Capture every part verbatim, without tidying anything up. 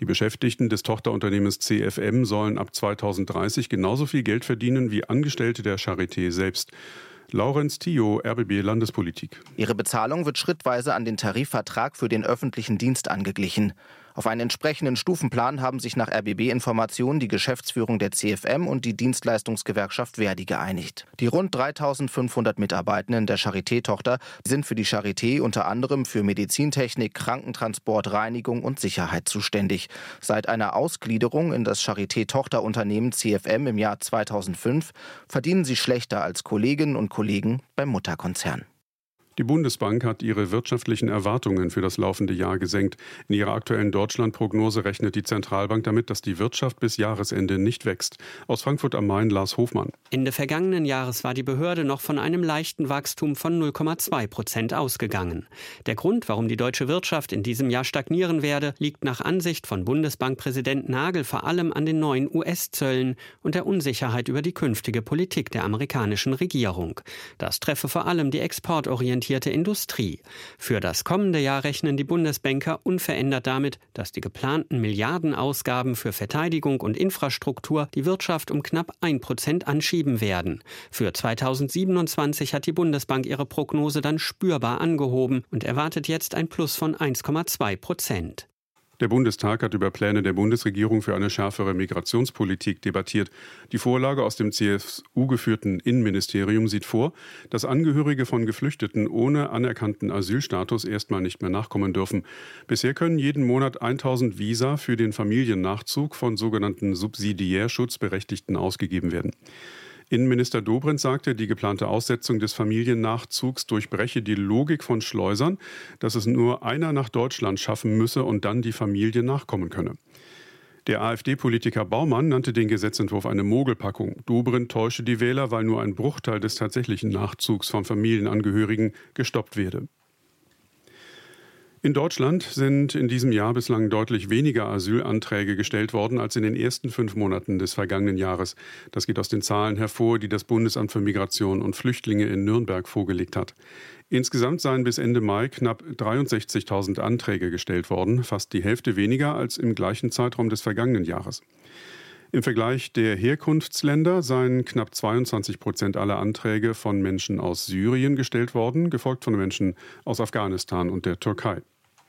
Die Beschäftigten des Tochterunternehmens C F M sollen ab zweitausenddreißig genauso viel Geld verdienen wie Angestellte der Charité selbst. Laurenz Thio, R B B Landespolitik. Ihre Bezahlung wird schrittweise an den Tarifvertrag für den öffentlichen Dienst angeglichen. Auf einen entsprechenden Stufenplan haben sich nach R B B-Informationen die Geschäftsführung der C F M und die Dienstleistungsgewerkschaft ver.di geeinigt. Die rund dreitausendfünfhundert Mitarbeitenden der Charité-Tochter sind für die Charité unter anderem für Medizintechnik, Krankentransport, Reinigung und Sicherheit zuständig. Seit einer Ausgliederung in das Charité-Tochterunternehmen C F M im Jahr zweitausendfünf verdienen sie schlechter als Kolleginnen und Kollegen beim Mutterkonzern. Die Bundesbank hat ihre wirtschaftlichen Erwartungen für das laufende Jahr gesenkt. In ihrer aktuellen Deutschlandprognose rechnet die Zentralbank damit, dass die Wirtschaft bis Jahresende nicht wächst. Aus Frankfurt am Main, Lars Hofmann. Ende vergangenen Jahres war die Behörde noch von einem leichten Wachstum von null Komma zwei Prozent ausgegangen. Der Grund, warum die deutsche Wirtschaft in diesem Jahr stagnieren werde, liegt nach Ansicht von Bundesbankpräsident Nagel vor allem an den neuen U S-Zöllen und der Unsicherheit über die künftige Politik der amerikanischen Regierung. Das treffe vor allem die exportorientierte Industrie. Für das kommende Jahr rechnen die Bundesbanker unverändert damit, dass die geplanten Milliardenausgaben für Verteidigung und Infrastruktur die Wirtschaft um knapp ein Prozent anschieben werden. Für zweitausendsiebenundzwanzig hat die Bundesbank ihre Prognose dann spürbar angehoben und erwartet jetzt ein Plus von eins Komma zwei Prozent. Der Bundestag hat über Pläne der Bundesregierung für eine schärfere Migrationspolitik debattiert. Die Vorlage aus dem C S U-geführten Innenministerium sieht vor, dass Angehörige von Geflüchteten ohne anerkannten Asylstatus erstmal nicht mehr nachkommen dürfen. Bisher können jeden Monat tausend Visa für den Familiennachzug von sogenannten Subsidiärschutzberechtigten ausgegeben werden. Innenminister Dobrindt sagte, die geplante Aussetzung des Familiennachzugs durchbreche die Logik von Schleusern, dass es nur einer nach Deutschland schaffen müsse und dann die Familie nachkommen könne. Der AfD-Politiker Baumann nannte den Gesetzentwurf eine Mogelpackung. Dobrindt täusche die Wähler, weil nur ein Bruchteil des tatsächlichen Nachzugs von Familienangehörigen gestoppt werde. In Deutschland sind in diesem Jahr bislang deutlich weniger Asylanträge gestellt worden als in den ersten fünf Monaten des vergangenen Jahres. Das geht aus den Zahlen hervor, die das Bundesamt für Migration und Flüchtlinge in Nürnberg vorgelegt hat. Insgesamt seien bis Ende Mai knapp dreiundsechzigtausend Anträge gestellt worden, fast die Hälfte weniger als im gleichen Zeitraum des vergangenen Jahres. Im Vergleich der Herkunftsländer seien knapp zweiundzwanzig Prozent aller Anträge von Menschen aus Syrien gestellt worden, gefolgt von Menschen aus Afghanistan und der Türkei.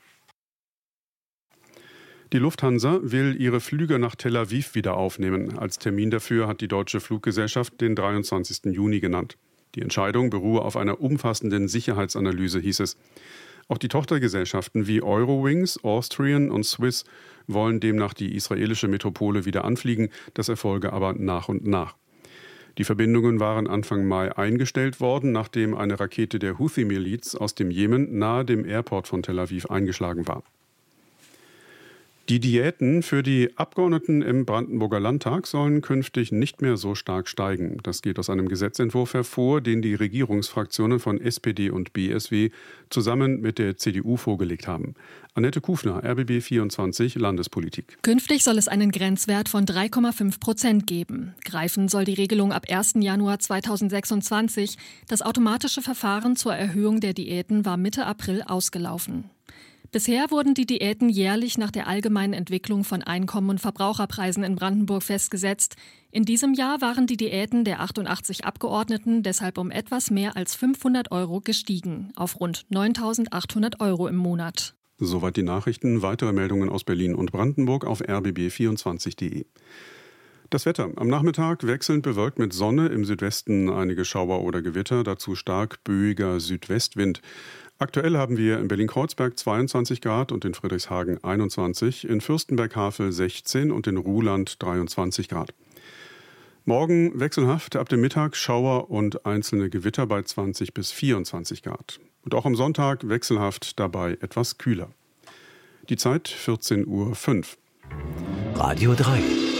Die Lufthansa will ihre Flüge nach Tel Aviv wieder aufnehmen. Als Termin dafür hat die deutsche Fluggesellschaft den dreiundzwanzigsten Juni genannt. Die Entscheidung beruhe auf einer umfassenden Sicherheitsanalyse, hieß es. Auch die Tochtergesellschaften wie Eurowings, Austrian und Swiss wollen demnach die israelische Metropole wieder anfliegen. Das erfolge aber nach und nach. Die Verbindungen waren Anfang Mai eingestellt worden, nachdem eine Rakete der Houthi-Miliz aus dem Jemen nahe dem Airport von Tel Aviv eingeschlagen war. Die Diäten für die Abgeordneten im Brandenburger Landtag sollen künftig nicht mehr so stark steigen. Das geht aus einem Gesetzentwurf hervor, den die Regierungsfraktionen von S P D und B S W zusammen mit der C D U vorgelegt haben. Annette Kufner, R B B vierundzwanzig, Landespolitik. Künftig soll es einen Grenzwert von drei Komma fünf Prozent geben. Greifen soll die Regelung ab ersten Januar zweitausendsechsundzwanzig. Das automatische Verfahren zur Erhöhung der Diäten war Mitte April ausgelaufen. Bisher wurden die Diäten jährlich nach der allgemeinen Entwicklung von Einkommen und Verbraucherpreisen in Brandenburg festgesetzt. In diesem Jahr waren die Diäten der achtundachtzig Abgeordneten deshalb um etwas mehr als fünfhundert Euro gestiegen, auf rund neuntausendachthundert Euro im Monat. Soweit die Nachrichten. Weitere Meldungen aus Berlin und Brandenburg auf r b b vierundzwanzig punkt d e. Das Wetter. Am Nachmittag wechselnd bewölkt mit Sonne, im Südwesten einige Schauer oder Gewitter, dazu stark böiger Südwestwind. Aktuell haben wir in Berlin-Kreuzberg zweiundzwanzig Grad und in Friedrichshagen einundzwanzig, in Fürstenberg-Havel sechzehn und in Ruhland dreiundzwanzig Grad. Morgen wechselhaft, ab dem Mittag Schauer und einzelne Gewitter bei zwanzig bis vierundzwanzig Grad. Und auch am Sonntag wechselhaft, dabei etwas kühler. Die Zeit vierzehn Uhr fünf. Radio drei.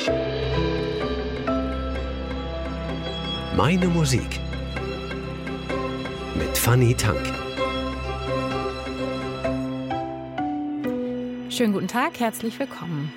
Meine Musik. Mit Fanny Tank. Schönen guten Tag, herzlich willkommen.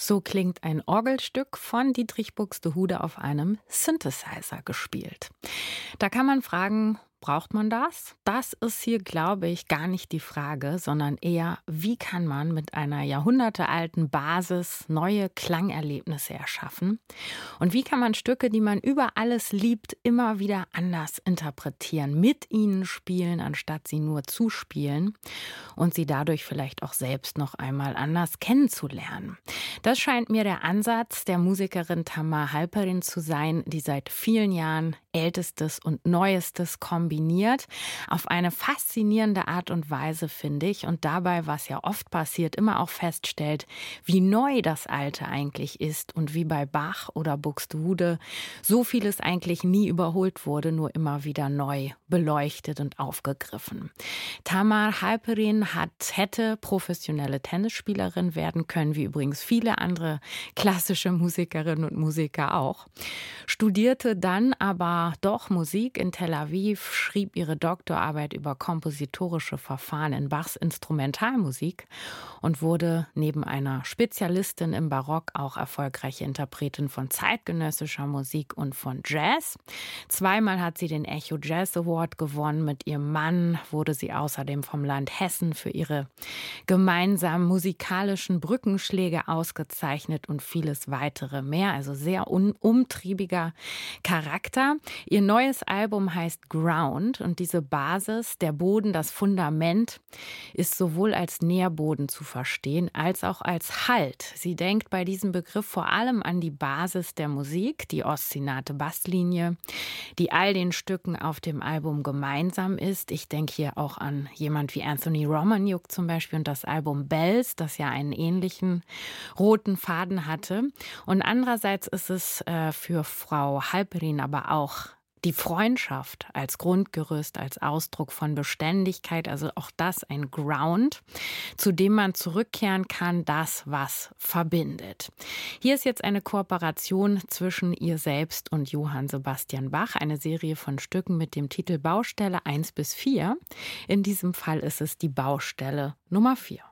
So klingt ein Orgelstück von Dietrich Buxtehude auf einem Synthesizer gespielt. Da kann man fragen, braucht man das? Das ist hier, glaube ich, gar nicht die Frage, sondern eher, wie kann man mit einer jahrhundertealten Basis neue Klangerlebnisse erschaffen? Und wie kann man Stücke, die man über alles liebt, immer wieder anders interpretieren, mit ihnen spielen, anstatt sie nur zu spielen und sie dadurch vielleicht auch selbst noch einmal anders kennenzulernen? Das scheint mir der Ansatz der Musikerin Tamar Halperin zu sein, die seit vielen Jahren Ältestes und Neuestes kombiniert, auf eine faszinierende Art und Weise, finde ich, und dabei, was ja oft passiert, immer auch feststellt, wie neu das Alte eigentlich ist und wie bei Bach oder Buxtehude so vieles eigentlich nie überholt wurde, nur immer wieder neu beleuchtet und aufgegriffen. Tamar Halperin hat, hätte professionelle Tennisspielerin werden können, wie übrigens viele andere klassische Musikerinnen und Musiker auch. Studierte dann aber doch Musik in Tel Aviv, schrieb ihre Doktorarbeit über kompositorische Verfahren in Bachs Instrumentalmusik und wurde neben einer Spezialistin im Barock auch erfolgreiche Interpretin von zeitgenössischer Musik und von Jazz. Zweimal hat sie den Echo Jazz Award gewonnen. Mit ihrem Mann wurde sie außerdem vom Land Hessen für ihre gemeinsamen musikalischen Brückenschläge ausgezeichnet und vieles weitere mehr. Also sehr un- umtriebiger Charakter. Ihr neues Album heißt Ground und diese Basis, der Boden, das Fundament, ist sowohl als Nährboden zu verstehen als auch als Halt. Sie denkt bei diesem Begriff vor allem an die Basis der Musik, die oszillante Basslinie, die all den Stücken auf dem Album gemeinsam ist. Ich denke hier auch an jemand wie Anthony Romaniuk zum Beispiel und das Album Bells, das ja einen ähnlichen roten Faden hatte. Und andererseits ist es äh, für Frau Halperin aber auch die Freundschaft als Grundgerüst, als Ausdruck von Beständigkeit, also auch das ein Ground, zu dem man zurückkehren kann, das, was verbindet. Hier ist jetzt eine Kooperation zwischen ihr selbst und Johann Sebastian Bach, eine Serie von Stücken mit dem Titel Baustelle eins bis vier. In diesem Fall ist es die Baustelle Nummer vier.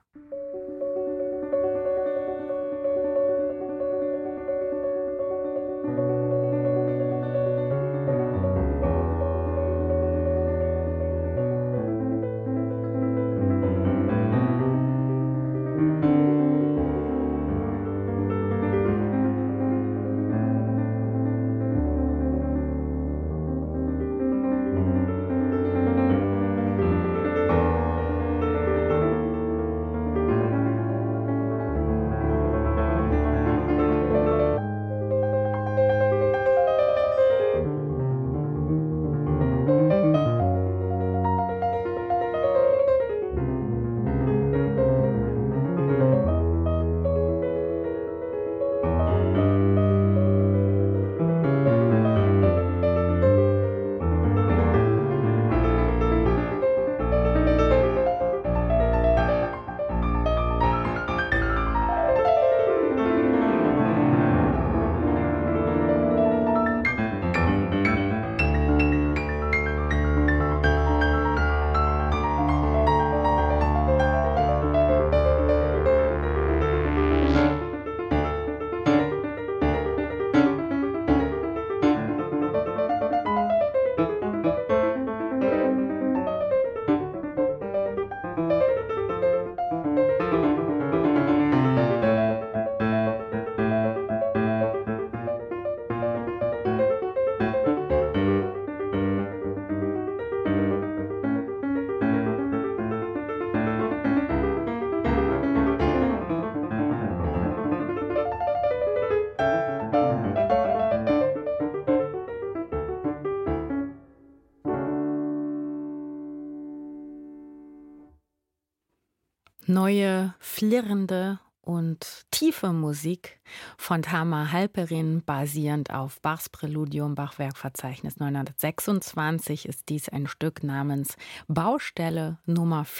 Neue, flirrende und tiefe Musik von Tamar Halperin, basierend auf Bachs Präludium, Bachwerkverzeichnis neunhundertsechsundzwanzig, ist dies ein Stück namens Baustelle Nummer vier.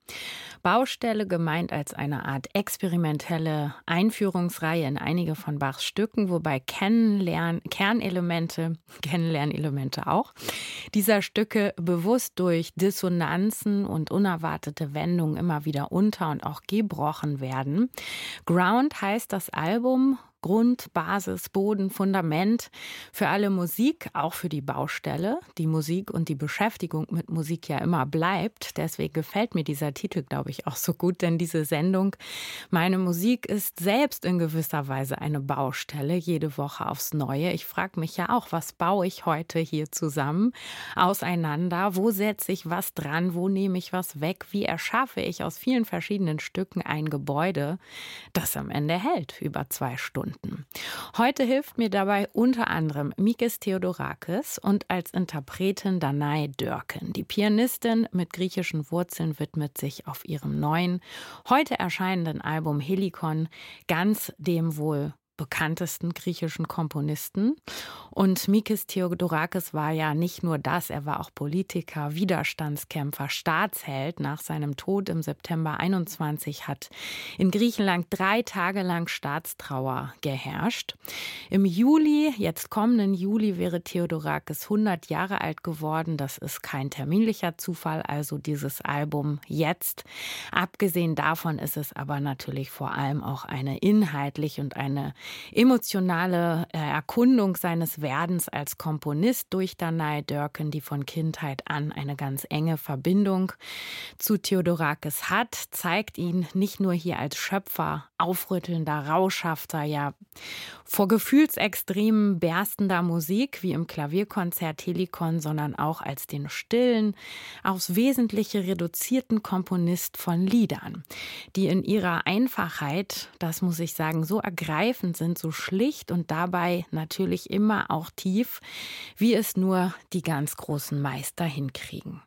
Baustelle gemeint als eine Art experimentelle Einführungsreihe in einige von Bachs Stücken, wobei Kennenlern- Kernelemente, Kennenlernelemente auch, dieser Stücke bewusst durch Dissonanzen und unerwartete Wendungen immer wieder unter- und auch gebrochen werden. Ground heißt das Album. Grund, Basis, Boden, Fundament für alle Musik, auch für die Baustelle. Die Musik und die Beschäftigung mit Musik ja immer bleibt. Deswegen gefällt mir dieser Titel, glaube ich, auch so gut, denn diese Sendung, meine Musik, ist selbst in gewisser Weise eine Baustelle, jede Woche aufs Neue. Ich frage mich ja auch, was baue ich heute hier zusammen, auseinander? Wo setze ich was dran? Wo nehme ich was weg? Wie erschaffe ich aus vielen verschiedenen Stücken ein Gebäude, das am Ende hält, über zwei Stunden? Heute hilft mir dabei unter anderem Mikis Theodorakis und als Interpretin Danae Dörken. Die Pianistin mit griechischen Wurzeln widmet sich auf ihrem neuen, heute erscheinenden Album Helikon ganz dem wohl bekanntesten griechischen Komponisten. Und Mikis Theodorakis war ja nicht nur das, er war auch Politiker, Widerstandskämpfer, Staatsheld. Nach seinem Tod im September einundzwanzig hat in Griechenland drei Tage lang Staatstrauer geherrscht. Im Juli, jetzt kommenden Juli, wäre Theodorakis hundert Jahre alt geworden. Das ist kein terminlicher Zufall, also dieses Album jetzt. Abgesehen davon ist es aber natürlich vor allem auch eine inhaltlich und eine emotionale Erkundung seines Werdens als Komponist durch Danae Dörken, die von Kindheit an eine ganz enge Verbindung zu Theodorakis hat, zeigt ihn nicht nur hier als Schöpfer aufrüttelnder, rauschhafter, ja vor Gefühlsextremen berstender Musik wie im Klavierkonzert Helikon, sondern auch als den stillen, aufs Wesentliche reduzierten Komponist von Liedern, die in ihrer Einfachheit, das muss ich sagen, so ergreifend sind, so schlicht und dabei natürlich immer auch tief, wie es nur die ganz großen Meister hinkriegen.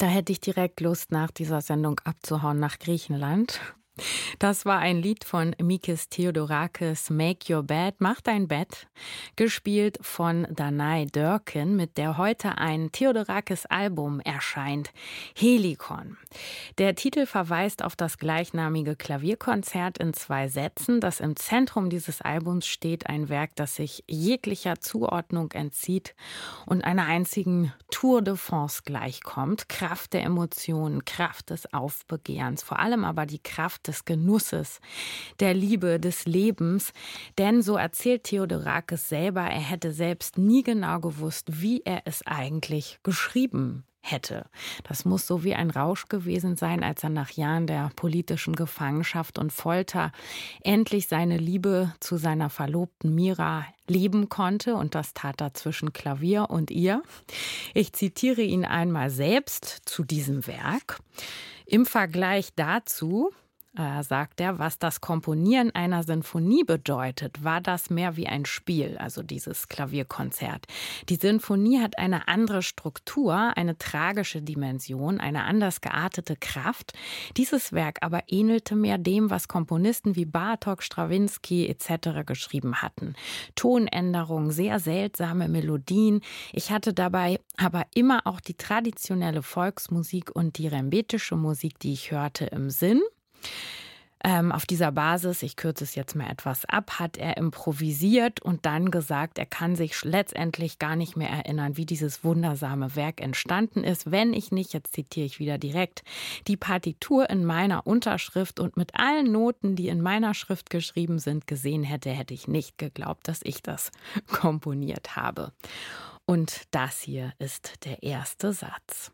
Da hätte ich direkt Lust, nach dieser Sendung abzuhauen nach Griechenland. Das war ein Lied von Mikis Theodorakis, Make Your Bed, Mach dein Bett, gespielt von Danae Dörken, mit der heute ein Theodorakis-Album erscheint, Helikon. Der Titel verweist auf das gleichnamige Klavierkonzert in zwei Sätzen, das im Zentrum dieses Albums steht, ein Werk, das sich jeglicher Zuordnung entzieht und einer einzigen Tour de France gleichkommt, Kraft der Emotionen, Kraft des Aufbegehrens, vor allem aber die Kraft des Genusses, der Liebe, des Lebens. Denn so erzählt Theodorakis selber, er hätte selbst nie genau gewusst, wie er es eigentlich geschrieben hätte. Das muss so wie ein Rausch gewesen sein, als er nach Jahren der politischen Gefangenschaft und Folter endlich seine Liebe zu seiner Verlobten Mira leben konnte. Und das tat er zwischen Klavier und ihr. Ich zitiere ihn einmal selbst zu diesem Werk. Im Vergleich dazu Äh, sagt er, was das Komponieren einer Sinfonie bedeutet, war das mehr wie ein Spiel, also dieses Klavierkonzert. Die Sinfonie hat eine andere Struktur, eine tragische Dimension, eine anders geartete Kraft. Dieses Werk aber ähnelte mehr dem, was Komponisten wie Bartók, Strawinsky et cetera geschrieben hatten. Tonänderungen, sehr seltsame Melodien. Ich hatte dabei aber immer auch die traditionelle Volksmusik und die rembetische Musik, die ich hörte, im Sinn. Ähm, auf dieser Basis, ich kürze es jetzt mal etwas ab, hat er improvisiert und dann gesagt, er kann sich letztendlich gar nicht mehr erinnern, wie dieses wundersame Werk entstanden ist, wenn ich nicht, jetzt zitiere ich wieder direkt, die Partitur in meiner Unterschrift und mit allen Noten, die in meiner Schrift geschrieben sind, gesehen hätte, hätte ich nicht geglaubt, dass ich das komponiert habe. Und das hier ist der erste Satz.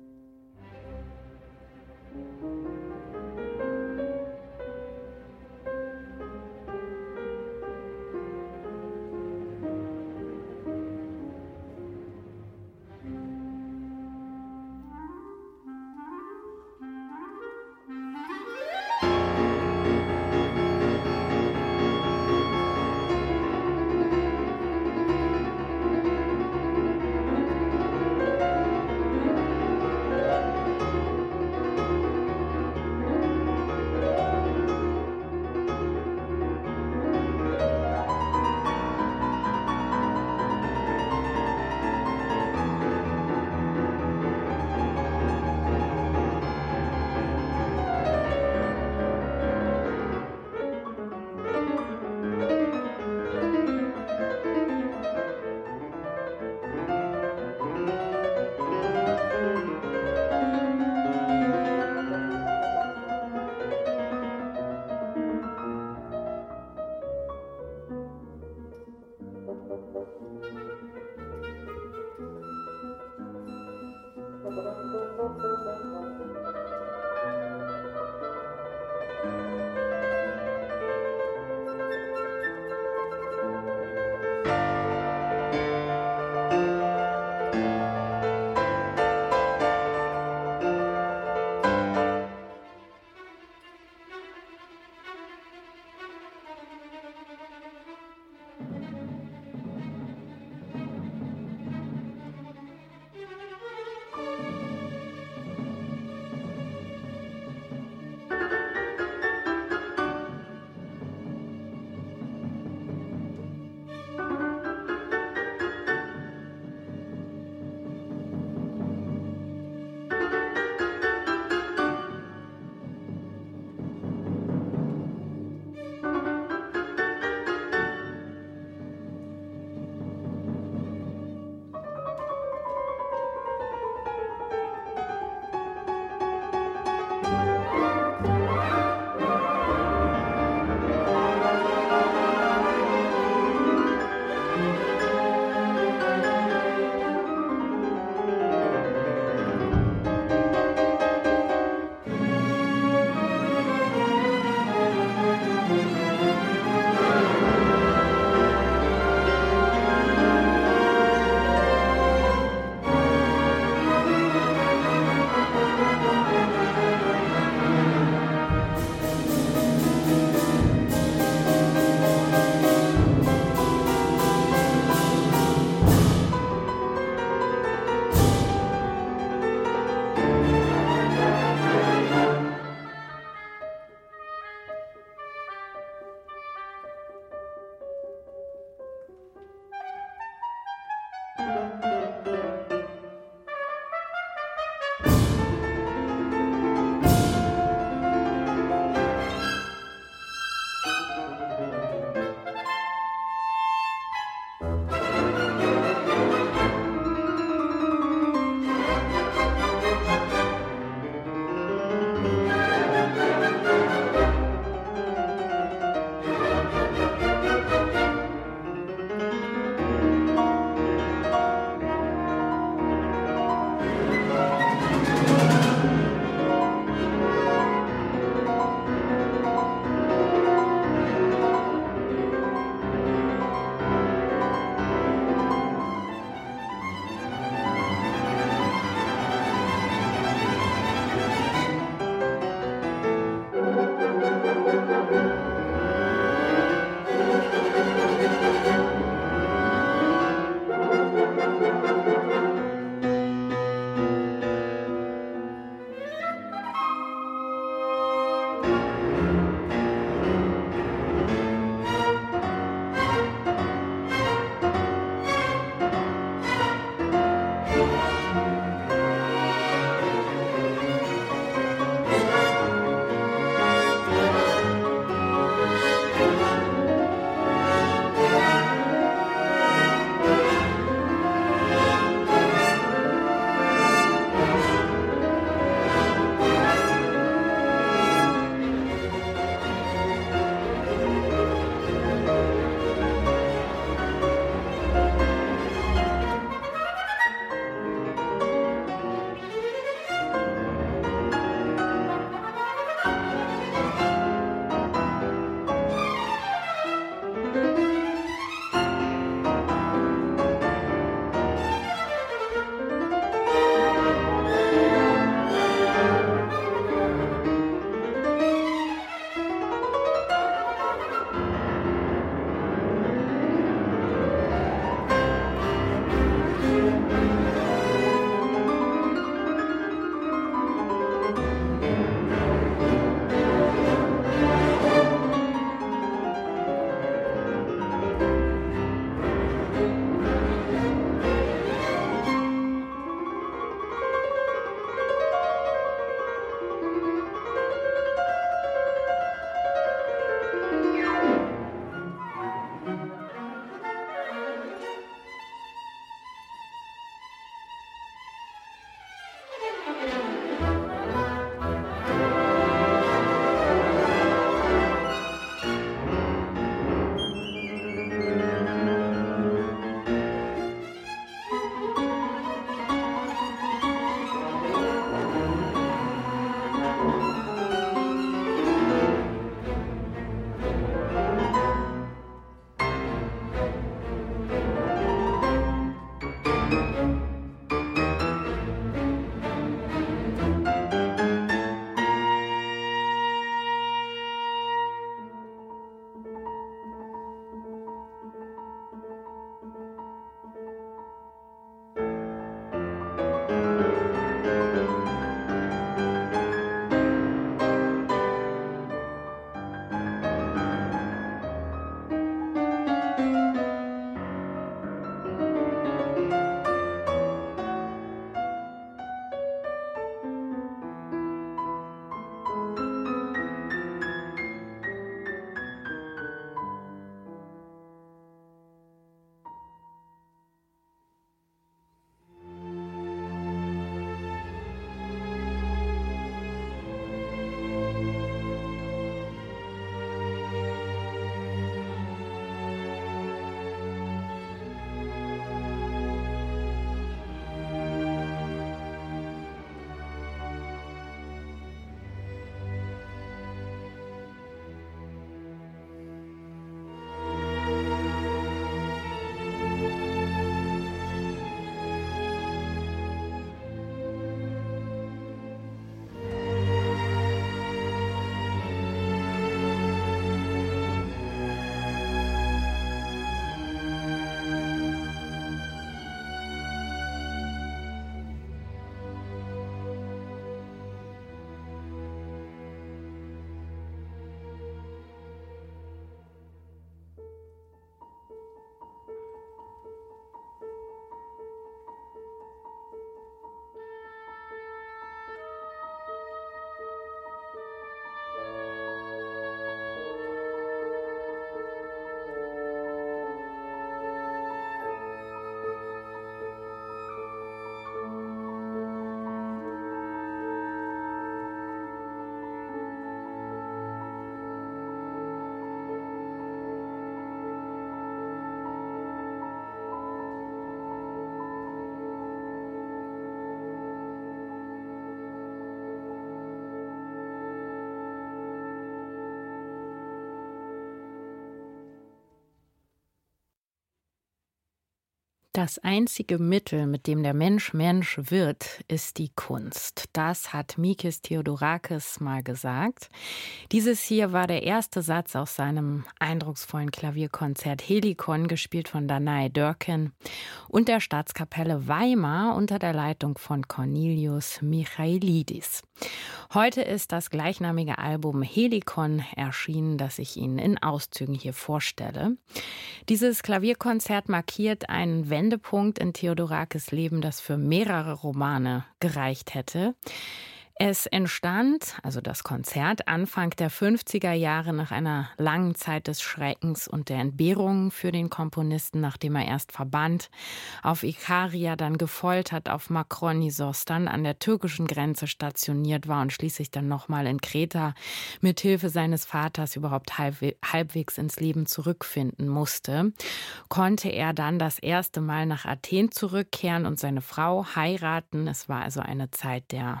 Das einzige Mittel, mit dem der Mensch Mensch wird, ist die Kunst. Das hat Mikis Theodorakis mal gesagt. Dieses hier war der erste Satz aus seinem eindrucksvollen Klavierkonzert Helikon, gespielt von Danae Dörken und der Staatskapelle Weimar unter der Leitung von Cornelius Michailidis. Heute ist das gleichnamige Album Helikon erschienen, das ich Ihnen in Auszügen hier vorstelle. Dieses Klavierkonzert markiert einen Wendepunkt in Theodorakis' Leben, das für mehrere Romane gereicht hätte. Es entstand, also das Konzert, Anfang der fünfziger Jahre nach einer langen Zeit des Schreckens und der Entbehrungen für den Komponisten, nachdem er erst verbannt, auf Ikaria, dann gefoltert, auf Makronisos, dann an der türkischen Grenze stationiert war und schließlich dann nochmal in Kreta mit Hilfe seines Vaters überhaupt halbwe- halbwegs ins Leben zurückfinden musste, konnte er dann das erste Mal nach Athen zurückkehren und seine Frau heiraten. Es war also eine Zeit der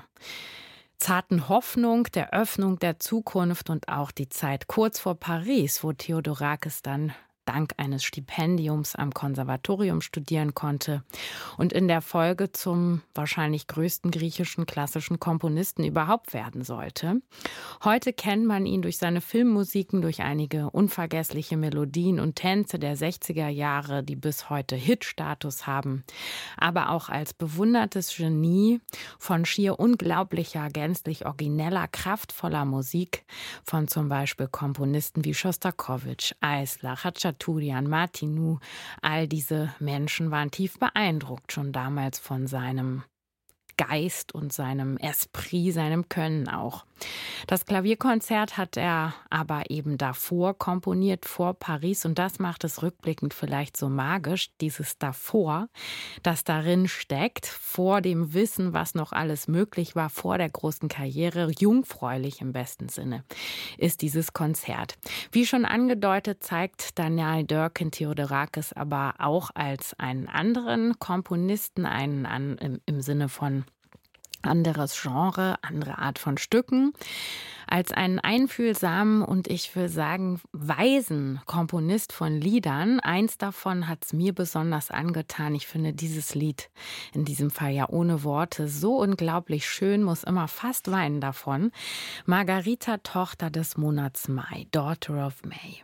zarten Hoffnung, der Öffnung der Zukunft und auch die Zeit kurz vor Paris, wo Theodorakis dann dank eines Stipendiums am Konservatorium studieren konnte und in der Folge zum wahrscheinlich größten griechischen klassischen Komponisten überhaupt werden sollte. Heute kennt man ihn durch seine Filmmusiken, durch einige unvergessliche Melodien und Tänze der sechziger Jahre, die bis heute Hitstatus haben, aber auch als bewundertes Genie von schier unglaublicher, gänzlich origineller, kraftvoller Musik von zum Beispiel Komponisten wie Schostakowitsch, Eisler, Khachaturian, Martinu. All diese Menschen waren tief beeindruckt schon damals von seinem Geist und seinem Esprit, seinem Können auch. Das Klavierkonzert hat er aber eben davor komponiert, vor Paris, und das macht es rückblickend vielleicht so magisch, dieses davor, das darin steckt, vor dem Wissen, was noch alles möglich war, vor der großen Karriere, jungfräulich im besten Sinne, ist dieses Konzert. Wie schon angedeutet, zeigt Danae Dörken Theodorakis aber auch als einen anderen Komponisten, einen an, im, im Sinne von anderes Genre, andere Art von Stücken, als einen einfühlsamen und ich will sagen weisen Komponist von Liedern. Eins davon hat es mir besonders angetan. Ich finde dieses Lied, in diesem Fall ja ohne Worte, so unglaublich schön, muss immer fast weinen davon. Margarita, Tochter des Monats Mai, Daughter of May.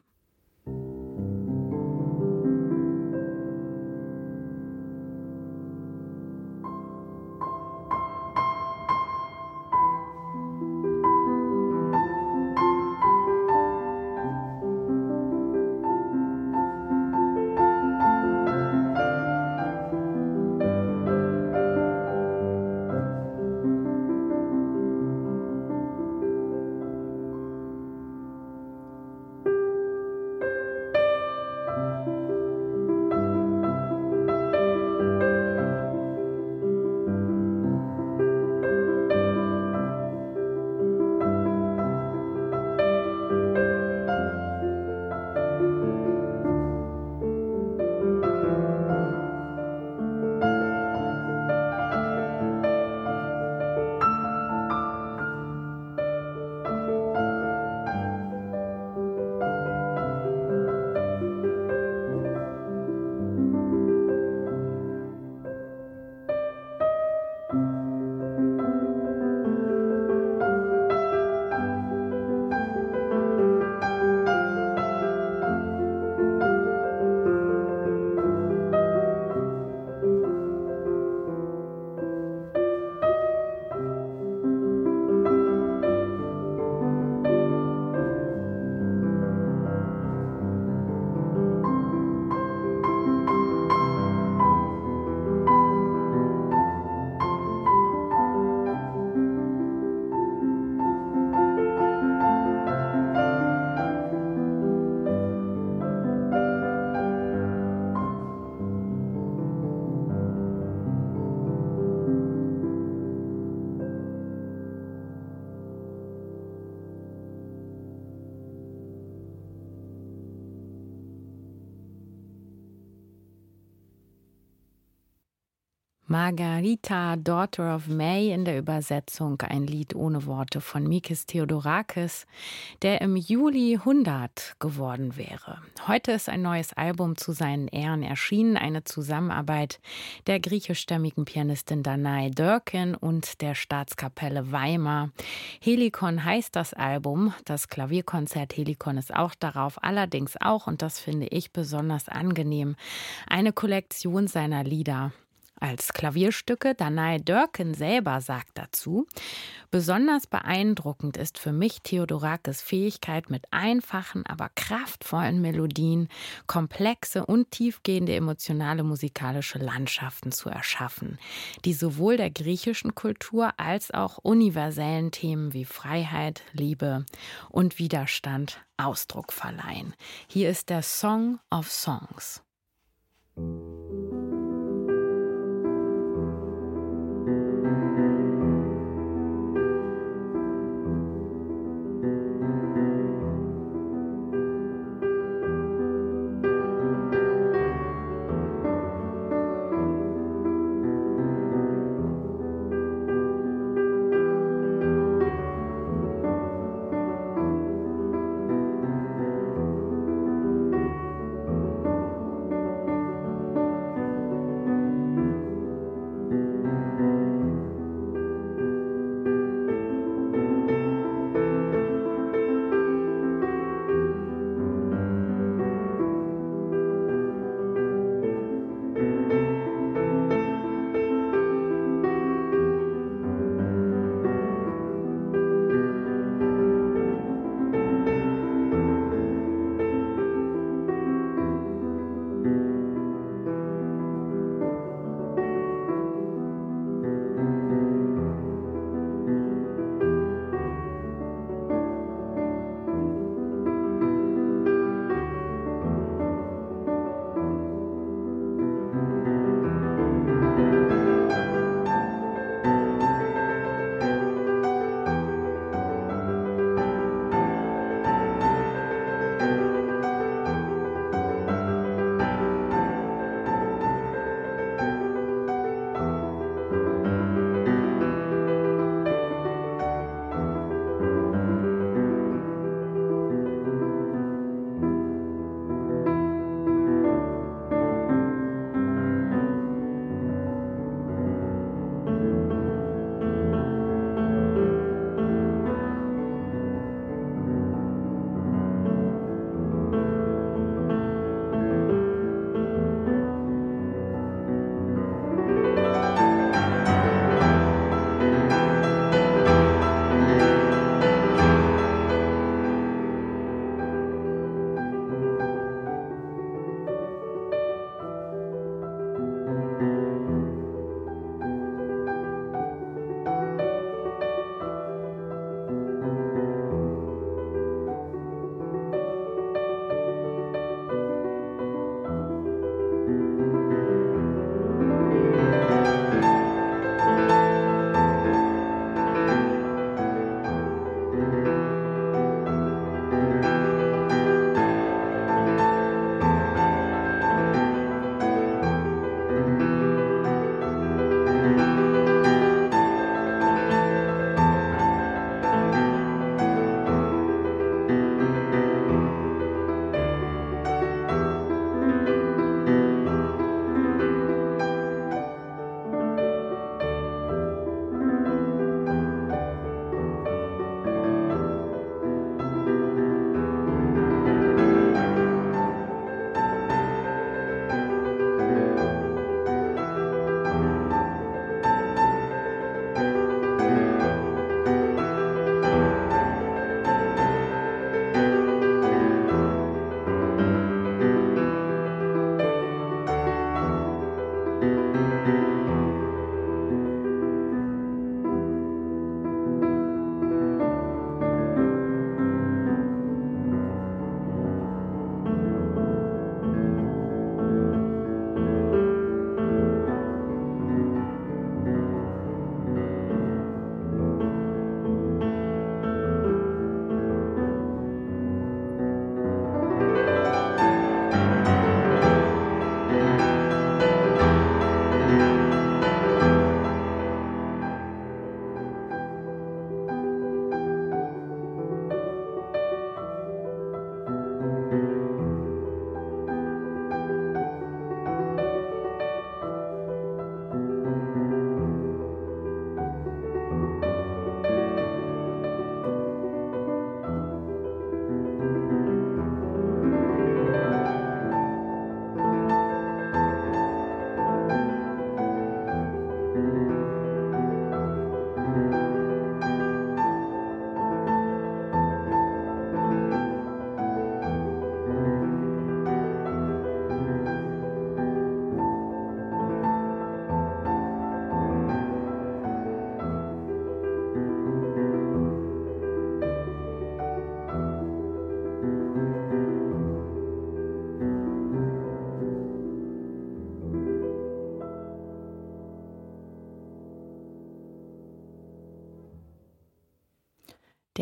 Margarita, Daughter of May in der Übersetzung, ein Lied ohne Worte von Mikis Theodorakis, der im Juli hundert geworden wäre. Heute ist ein neues Album zu seinen Ehren erschienen, eine Zusammenarbeit der griechischstämmigen Pianistin Danae Dörken und der Staatskapelle Weimar. Helikon heißt das Album, das Klavierkonzert Helikon ist auch darauf, allerdings auch, und das finde ich besonders angenehm, eine Kollektion seiner Lieder als Klavierstücke. Danae Dörken selber sagt dazu: Besonders beeindruckend ist für mich Theodorakis Fähigkeit, mit einfachen, aber kraftvollen Melodien komplexe und tiefgehende emotionale musikalische Landschaften zu erschaffen, die sowohl der griechischen Kultur als auch universellen Themen wie Freiheit, Liebe und Widerstand Ausdruck verleihen. Hier ist der Song of Songs.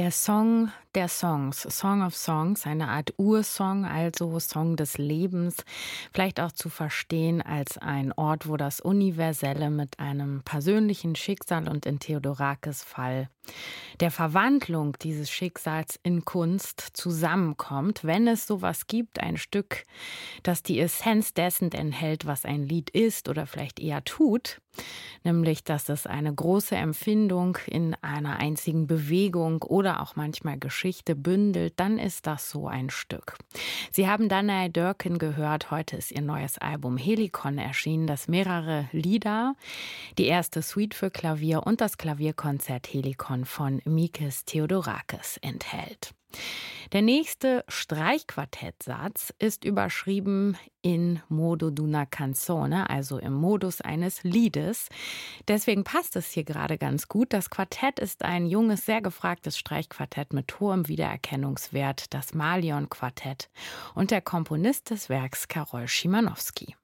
Der Song der Songs, Song of Songs, eine Art Ursong, also Song des Lebens, vielleicht auch zu verstehen als ein Ort, wo das Universelle mit einem persönlichen Schicksal und in Theodorakis Fall der Verwandlung dieses Schicksals in Kunst zusammenkommt, wenn es sowas gibt, ein Stück, das die Essenz dessen enthält, was ein Lied ist oder vielleicht eher tut, nämlich, dass es eine große Empfindung in einer einzigen Bewegung oder auch manchmal Geschichte bündelt, dann ist das so ein Stück. Sie haben Danae Durkin gehört, heute ist ihr neues Album Helikon erschienen, das mehrere Lieder, die erste Suite für Klavier und das Klavierkonzert Helikon von Mikis Theodorakis enthält. Der nächste Streichquartettsatz ist überschrieben in modo d'una canzone, also im Modus eines Liedes. Deswegen passt es hier gerade ganz gut. Das Quartett ist ein junges, sehr gefragtes Streichquartett mit hohem Wiedererkennungswert, das Malion-Quartett und der Komponist des Werks Karol Szymanowski.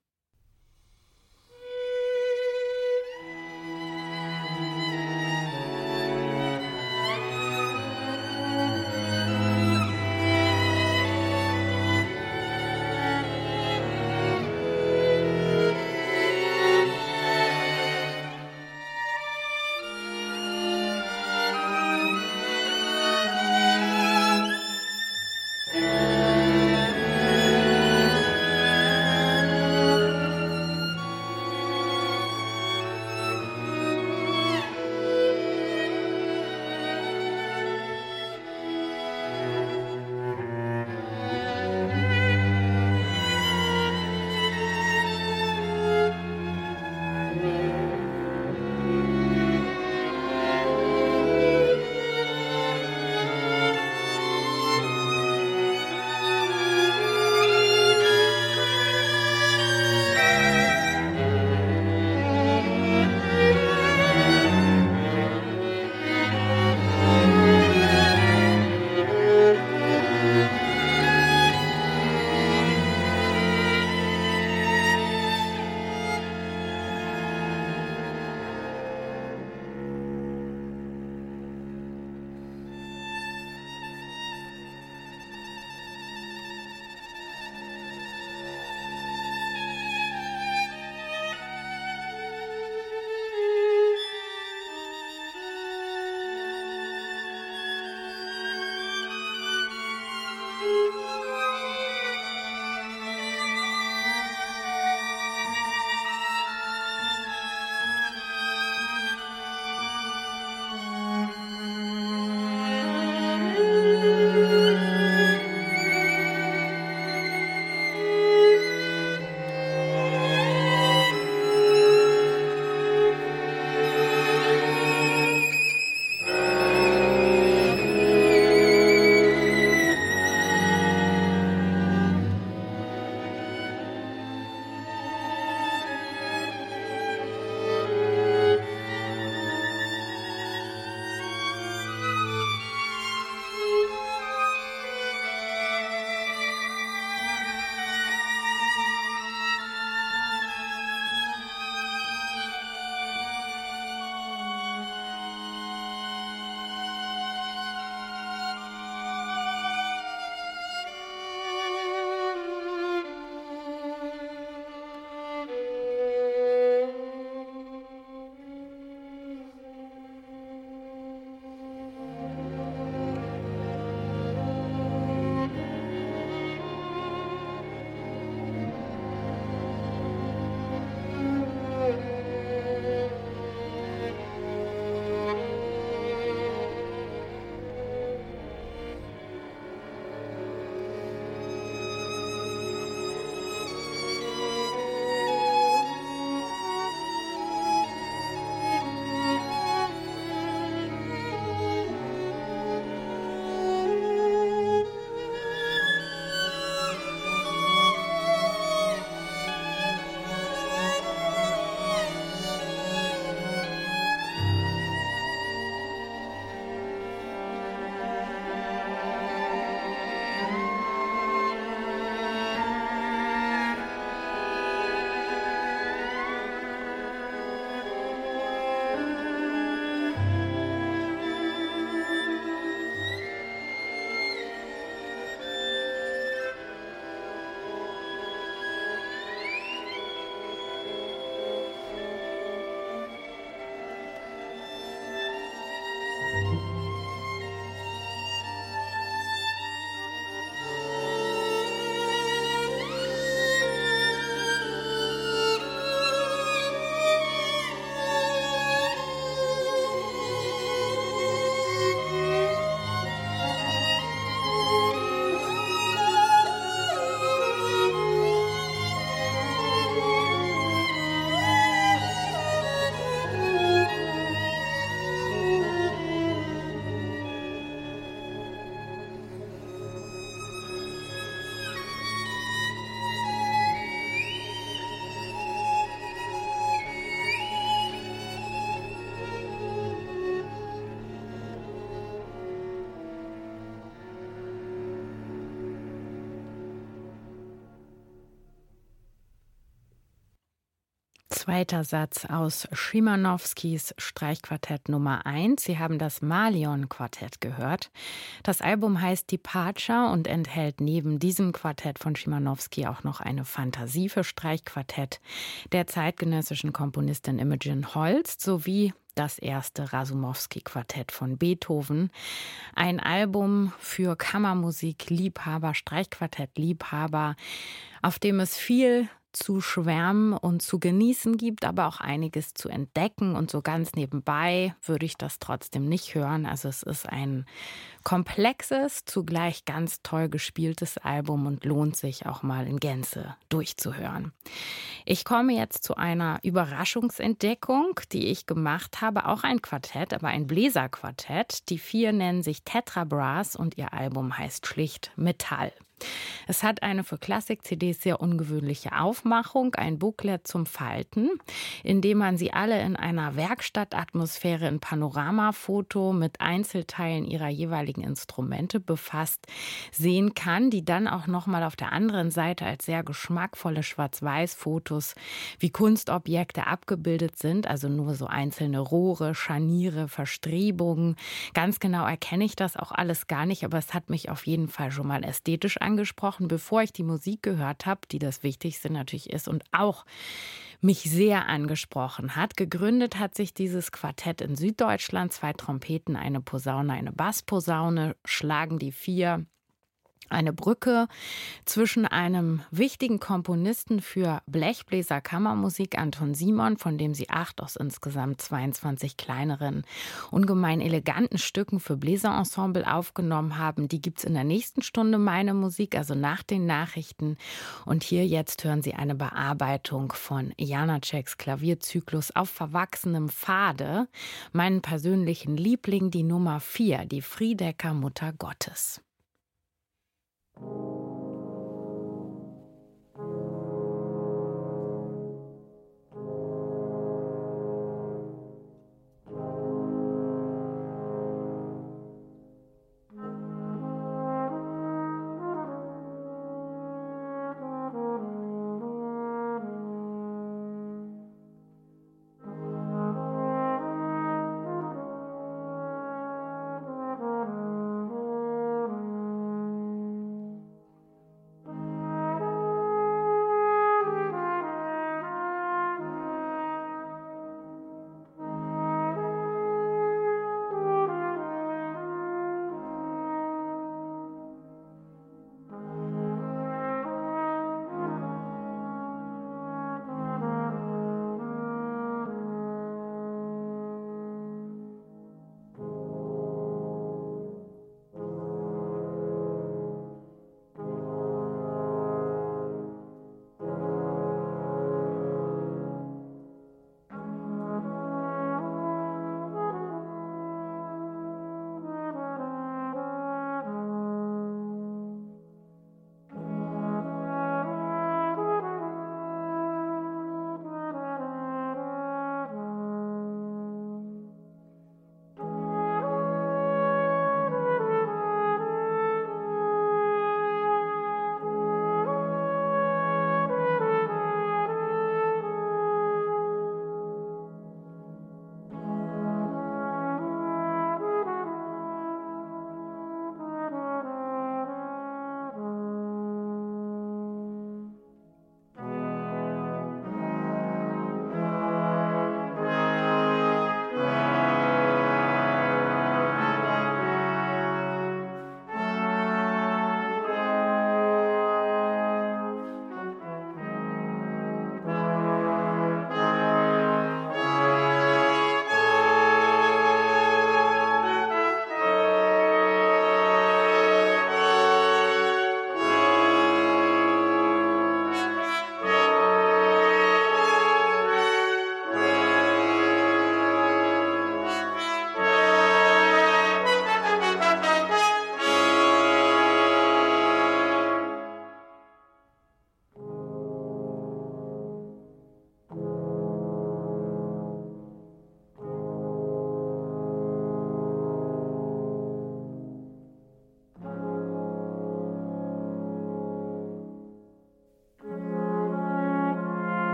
Zweiter Satz aus Schimanowskis Streichquartett Nummer eins. Sie haben das Malion-Quartett gehört. Das Album heißt Departure und enthält neben diesem Quartett von Schimanowski auch noch eine Fantasie für Streichquartett der zeitgenössischen Komponistin Imogen Holst sowie das erste Rasumowski-Quartett von Beethoven. Ein Album für Kammermusik-Liebhaber, Streichquartett-Liebhaber, auf dem es viel zu schwärmen und zu genießen gibt, aber auch einiges zu entdecken. Und so ganz nebenbei würde ich das trotzdem nicht hören. Also es ist ein komplexes, zugleich ganz toll gespieltes Album und lohnt sich auch mal in Gänze durchzuhören. Ich komme jetzt zu einer Überraschungsentdeckung, die ich gemacht habe. Auch ein Quartett, aber ein Bläserquartett. Die vier nennen sich Tetra Brass und ihr Album heißt schlicht Metall. Es hat eine für Klassik-C Ds sehr ungewöhnliche Aufmachung, ein Booklet zum Falten, in dem man sie alle in einer Werkstattatmosphäre in Panoramafoto mit Einzelteilen ihrer jeweiligen Instrumente befasst sehen kann, die dann auch nochmal auf der anderen Seite als sehr geschmackvolle Schwarz-Weiß-Fotos wie Kunstobjekte abgebildet sind, also nur so einzelne Rohre, Scharniere, Verstrebungen. Ganz genau erkenne ich das auch alles gar nicht, aber es hat mich auf jeden Fall schon mal ästhetisch angesprochen, bevor ich die Musik gehört habe, die das Wichtigste natürlich ist und auch mich sehr angesprochen hat. Gegründet hat sich dieses Quartett in Süddeutschland. Zwei Trompeten, eine Posaune, eine Bassposaune schlagen die vier eine Brücke zwischen einem wichtigen Komponisten für Blechbläser Kammermusik, Anton Simon, von dem sie acht aus insgesamt zweiundzwanzig kleineren, ungemein eleganten Stücken für Bläserensemble aufgenommen haben. Die gibt's in der nächsten Stunde Meine Musik, also nach den Nachrichten. Und hier jetzt hören Sie eine Bearbeitung von Janaceks Klavierzyklus auf verwachsenem Pfade. Meinen persönlichen Liebling, die Nummer vier, die Friedecker Mutter Gottes.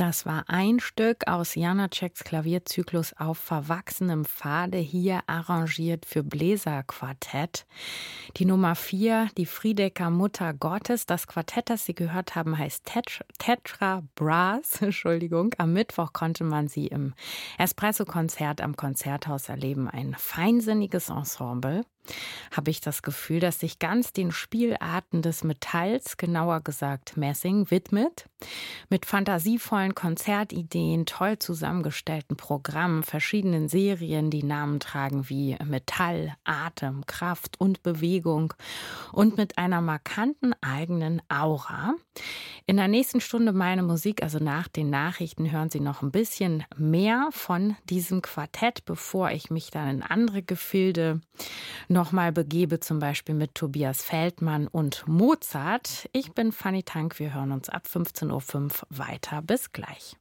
Das war ein Stück aus Janáčeks Klavierzyklus auf verwachsenem Pfade, hier arrangiert für Bläserquartett. Die Nummer vier, die Friedecker Mutter Gottes. Das Quartett, das Sie gehört haben, heißt Tetra, Tetra Brass. Entschuldigung. Am Mittwoch konnte man sie im Espresso-Konzert am Konzerthaus erleben. Ein feinsinniges Ensemble. Habe ich das Gefühl, dass sich ganz den Spielarten des Metalls, genauer gesagt Messing, widmet. Mit fantasievollen Konzertideen, toll zusammengestellten Programmen, verschiedenen Serien, die Namen tragen wie Metall, Atem, Kraft und Bewegung und mit einer markanten eigenen Aura. In der nächsten Stunde Meine Musik, also nach den Nachrichten, hören Sie noch ein bisschen mehr von diesem Quartett, bevor ich mich dann in andere Gefilde nochmal begebe, zum Beispiel mit Tobias Feldmann und Mozart. Ich bin Fanny Tank, wir hören uns ab fünfzehn Uhr fünf weiter. Bis gleich.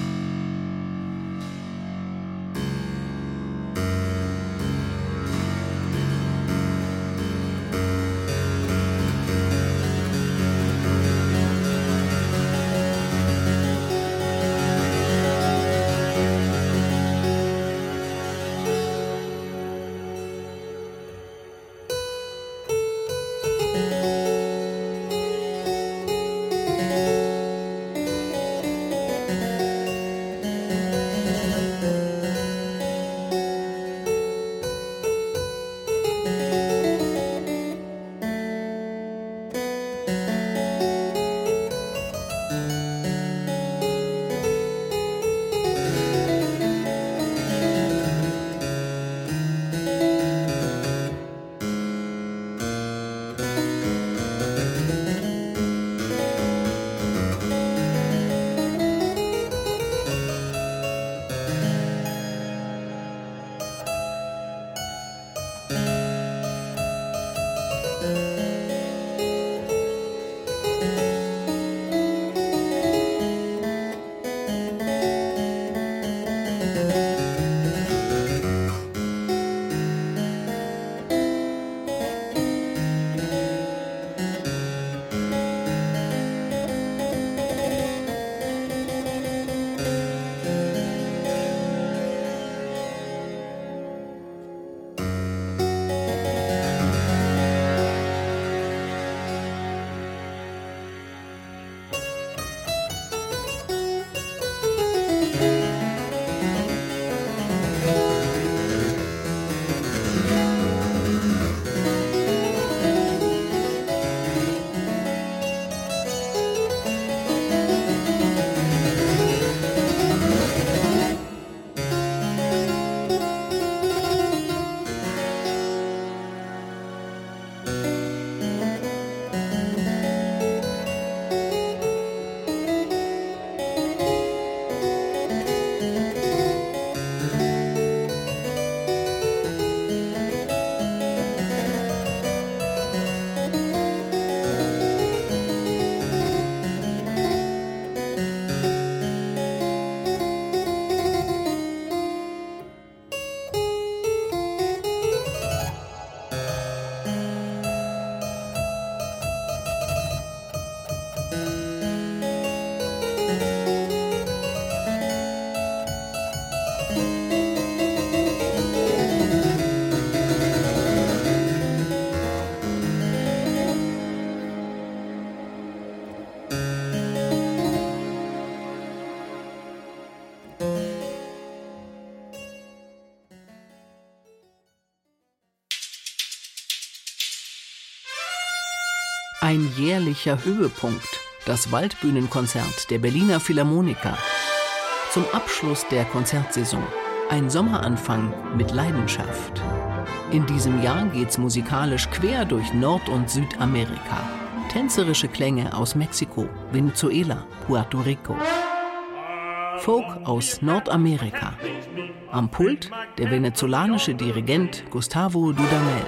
Ein jährlicher Höhepunkt, das Waldbühnenkonzert der Berliner Philharmoniker. Zum Abschluss der Konzertsaison. Ein Sommeranfang mit Leidenschaft. In diesem Jahr geht's musikalisch quer durch Nord- und Südamerika. Tänzerische Klänge aus Mexiko, Venezuela, Puerto Rico. Folk aus Nordamerika. Am Pult der venezolanische Dirigent Gustavo Dudamel.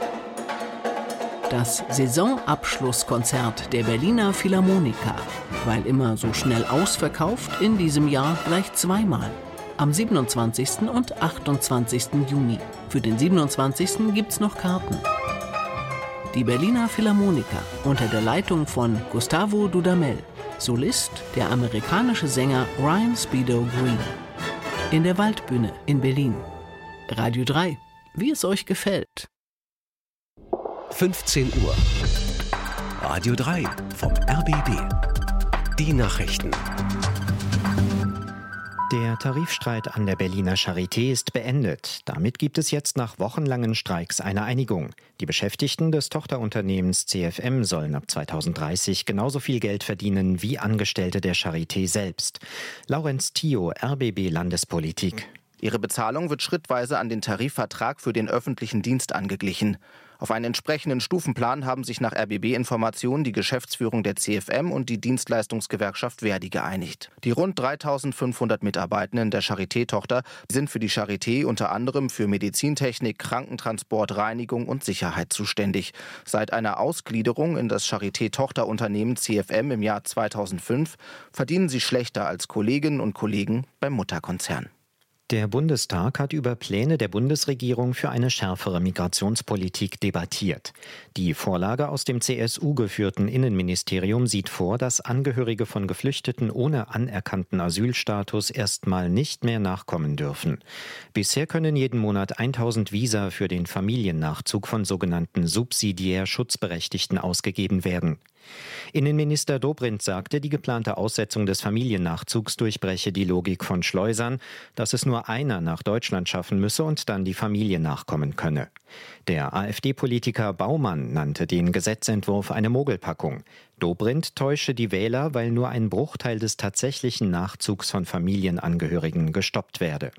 Das Saisonabschlusskonzert der Berliner Philharmoniker, weil immer so schnell ausverkauft, in diesem Jahr gleich zweimal. Am siebenundzwanzigsten und achtundzwanzigsten Juni. Für den siebenundzwanzigsten gibt's noch Karten. Die Berliner Philharmoniker unter der Leitung von Gustavo Dudamel Solist der amerikanische Sänger Ryan Speedo Green. In der Waldbühne in Berlin. Radio drei, wie es euch gefällt. fünfzehn Uhr. Radio drei vom R B B. Die Nachrichten. Der Tarifstreit an der Berliner Charité ist beendet. Damit gibt es jetzt nach wochenlangen Streiks eine Einigung. Die Beschäftigten des Tochterunternehmens C F M sollen ab zweitausenddreißig genauso viel Geld verdienen wie Angestellte der Charité selbst. Laurenz Thio, R B B Landespolitik. Ihre Bezahlung wird schrittweise an den Tarifvertrag für den öffentlichen Dienst angeglichen. Auf einen entsprechenden Stufenplan haben sich nach R B B-Informationen die Geschäftsführung der C F M und die Dienstleistungsgewerkschaft Verdi geeinigt. Die rund dreitausendfünfhundert Mitarbeitenden der Charité-Tochter sind für die Charité unter anderem für Medizintechnik, Krankentransport, Reinigung und Sicherheit zuständig. Seit einer Ausgliederung in das Charité-Tochterunternehmen C F M im Jahr zweitausendfünf verdienen sie schlechter als Kolleginnen und Kollegen beim Mutterkonzern. Der Bundestag hat über Pläne der Bundesregierung für eine schärfere Migrationspolitik debattiert. Die Vorlage aus dem C S U-geführten Innenministerium sieht vor, dass Angehörige von Geflüchteten ohne anerkannten Asylstatus erstmal nicht mehr nachkommen dürfen. Bisher können jeden Monat tausend Visa für den Familiennachzug von sogenannten subsidiär Schutzberechtigten ausgegeben werden. Innenminister Dobrindt sagte, die geplante Aussetzung des Familiennachzugs durchbreche die Logik von Schleusern, dass es nur einer nach Deutschland schaffen müsse und dann die Familie nachkommen könne. Der AfD-Politiker Baumann nannte den Gesetzentwurf eine Mogelpackung. Dobrindt täusche die Wähler, weil nur ein Bruchteil des tatsächlichen Nachzugs von Familienangehörigen gestoppt werde.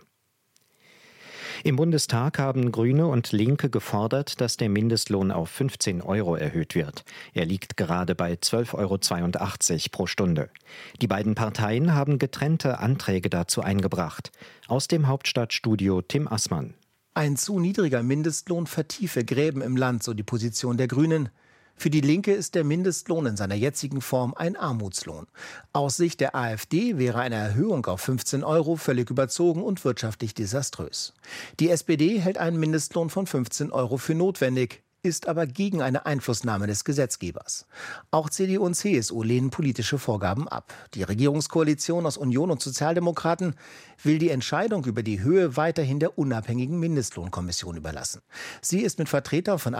Im Bundestag haben Grüne und Linke gefordert, dass der Mindestlohn auf fünfzehn Euro erhöht wird. Er liegt gerade bei zwölf Euro zweiundachtzig pro Stunde. Die beiden Parteien haben getrennte Anträge dazu eingebracht. Aus dem Hauptstadtstudio Tim Assmann. Ein zu niedriger Mindestlohn vertiefe Gräben im Land, so die Position der Grünen. Für die Linke ist der Mindestlohn in seiner jetzigen Form ein Armutslohn. Aus Sicht der AfD wäre eine Erhöhung auf fünfzehn Euro völlig überzogen und wirtschaftlich desaströs. Die S P D hält einen Mindestlohn von fünfzehn Euro für notwendig, ist aber gegen eine Einflussnahme des Gesetzgebers. Auch C D U und C S U lehnen politische Vorgaben ab. Die Regierungskoalition aus Union und Sozialdemokraten will die Entscheidung über die Höhe weiterhin der unabhängigen Mindestlohnkommission überlassen. Sie ist mit Vertretern von